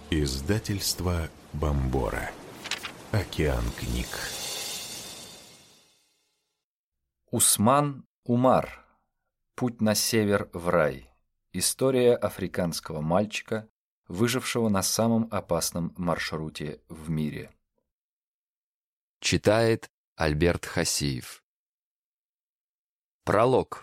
Издательство Бомбора. Океан книг. Усман Умар. Путь на север в рай. История африканского мальчика, выжившего на самом опасном маршруте в мире. Читает Альберт Хасиев. Пролог.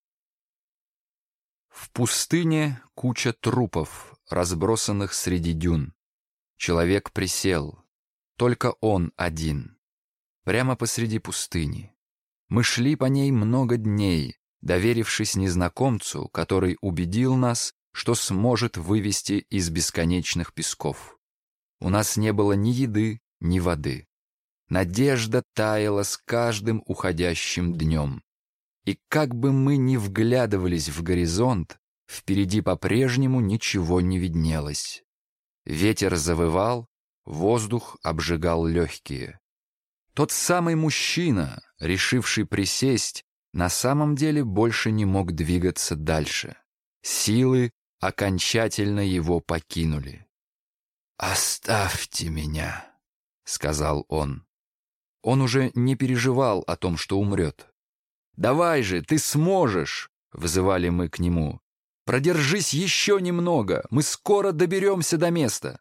В пустыне куча трупов, разбросанных среди дюн. Человек присел, только он один, прямо посреди пустыни. Мы шли по ней много дней, доверившись незнакомцу, который убедил нас, что сможет вывести из бесконечных песков. У нас не было ни еды, ни воды. Надежда таяла с каждым уходящим днем. И как бы мы ни вглядывались в горизонт, впереди по-прежнему ничего не виднелось. Ветер завывал, воздух обжигал легкие. Тот самый мужчина, решивший присесть, на самом деле больше не мог двигаться дальше. Силы окончательно его покинули. «Оставьте меня», — сказал он. Он уже не переживал о том, что умрет. «Давай же, ты сможешь!» — вызывали мы к нему. «Продержись еще немного, мы скоро доберемся до места».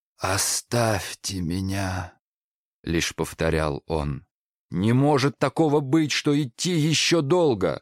«Оставьте меня», — лишь повторял он. «Не может такого быть, что идти еще долго».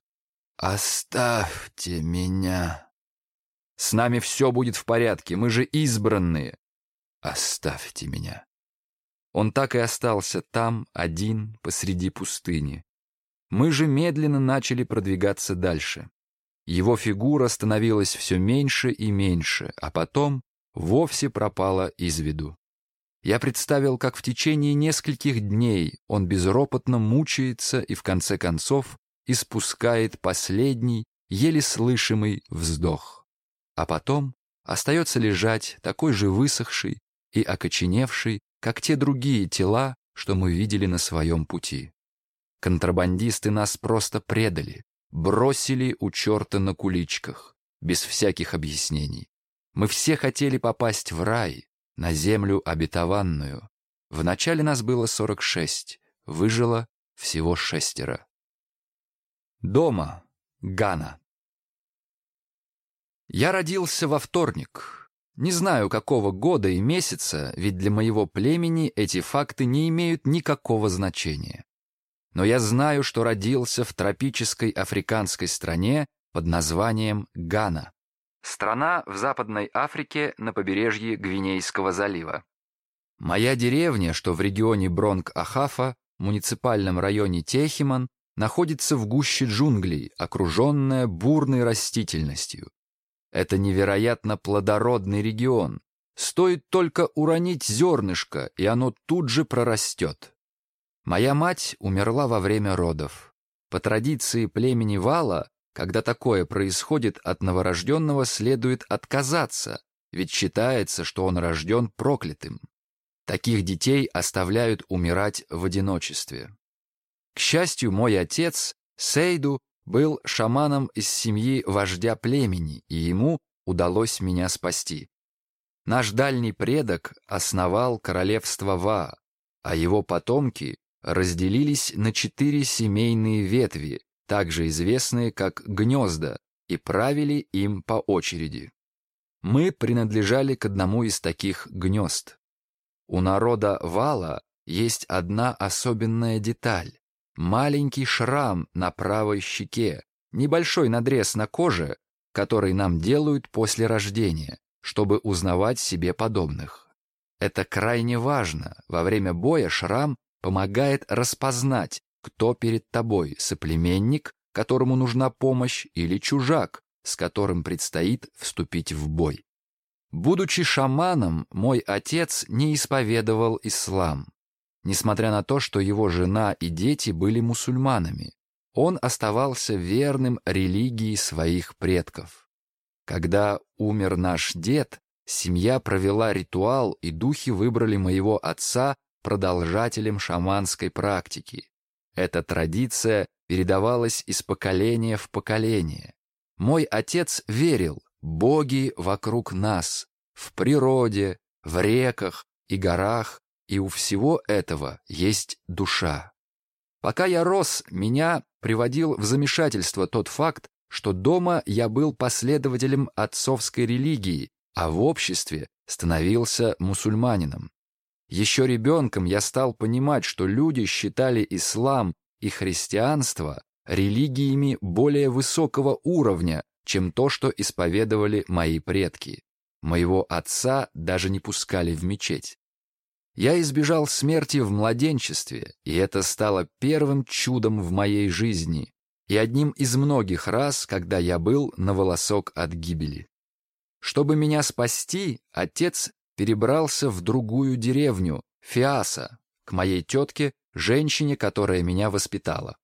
«Оставьте меня». «С нами все будет в порядке, мы же избранные». «Оставьте меня». Он так и остался там, один, посреди пустыни. Мы же медленно начали продвигаться дальше. Его фигура становилась все меньше и меньше, а потом вовсе пропала из виду. Я представил, как в течение нескольких дней он безропотно мучается и в конце концов испускает последний, еле слышимый вздох. А потом остается лежать такой же высохший и окоченевший, как те другие тела, что мы видели на своем пути. Контрабандисты нас просто предали, бросили у черта на куличках, без всяких объяснений. Мы все хотели попасть в рай, на землю обетованную. Вначале нас было 46, выжило всего 6. Дома, Гана. Я родился во вторник. Не знаю, какого года и месяца, ведь для моего племени эти факты не имеют никакого значения. Но я знаю, что родился в тропической африканской стране под названием Гана. Страна в Западной Африке на побережье Гвинейского залива. Моя деревня, что в регионе Бронг-Ахафа, муниципальном районе Техиман, находится в гуще джунглей, окруженная бурной растительностью. Это невероятно плодородный регион. Стоит только уронить зернышко, и оно тут же прорастет. Моя мать умерла во время родов. По традиции племени Вала, когда такое происходит, от новорожденного следует отказаться, ведь считается, что он рожден проклятым. Таких детей оставляют умирать в одиночестве. К счастью, мой отец, Сейду, был шаманом из семьи вождя племени, и ему удалось меня спасти. Наш дальний предок основал королевство Ва, а его потомки разделились на 4 семейные ветви, также известные как гнезда, и правили им по очереди. Мы принадлежали к одному из таких гнезд. У народа Вала есть одна особенная деталь. Маленький шрам на правой щеке, небольшой надрез на коже, который нам делают после рождения, чтобы узнавать себе подобных. Это крайне важно. Во время боя шрам помогает распознать, кто перед тобой, соплеменник, которому нужна помощь, или чужак, с которым предстоит вступить в бой. Будучи шаманом, мой отец не исповедовал ислам. Несмотря на то, что его жена и дети были мусульманами, он оставался верным религии своих предков. Когда умер наш дед, семья провела ритуал, и духи выбрали моего отца продолжателем шаманской практики. Эта традиция передавалась из поколения в поколение. Мой отец верил, боги вокруг нас, в природе, в реках и горах, и у всего этого есть душа. Пока я рос, меня приводил в замешательство тот факт, что дома я был последователем отцовской религии, а в обществе становился мусульманином. Еще ребенком я стал понимать, что люди считали ислам и христианство религиями более высокого уровня, чем то, что исповедовали мои предки. Моего отца даже не пускали в мечеть. Я избежал смерти в младенчестве, и это стало первым чудом в моей жизни и одним из многих раз, когда я был на волосок от гибели. Чтобы меня спасти, отец перебрался в другую деревню, Фиаса, к моей тетке, женщине, которая меня воспитала.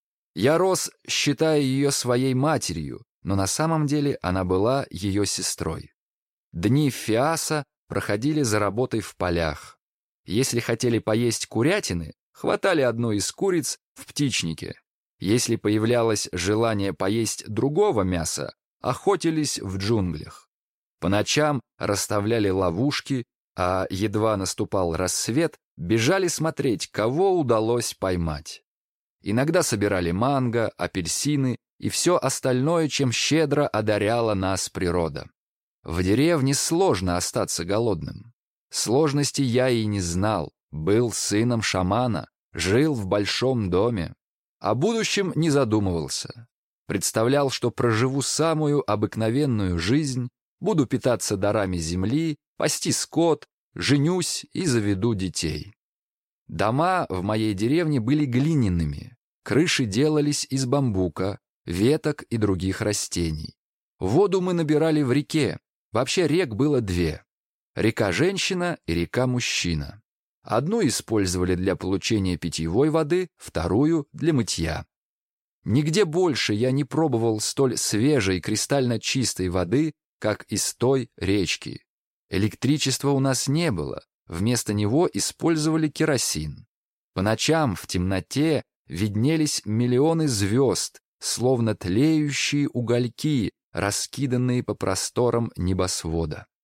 Я рос, считая ее своей матерью, но на самом деле она была ее сестрой. Дни Фиаса проходили за работой в полях. Если хотели поесть курятины, хватали одну из куриц в птичнике. Если появлялось желание поесть другого мяса, охотились в джунглях. По ночам расставляли ловушки, а едва наступал рассвет, бежали смотреть, кого удалось поймать. Иногда собирали манго, апельсины и все остальное, чем щедро одаряла нас природа. В деревне сложно остаться голодным. Сложности я и не знал, был сыном шамана, жил в большом доме. О будущем не задумывался. Представлял, что проживу самую обыкновенную жизнь, буду питаться дарами земли, пасти скот, женюсь и заведу детей. Дома в моей деревне были глиняными, крыши делались из бамбука, веток и других растений. Воду мы набирали в реке, вообще рек было две. Река-женщина и река-мужчина. Одну использовали для получения питьевой воды, вторую — для мытья. Нигде больше я не пробовал столь свежей, кристально чистой воды, как из той речки. Электричества у нас не было, вместо него использовали керосин. По ночам в темноте виднелись миллионы звезд, словно тлеющие угольки, раскиданные по просторам небосвода.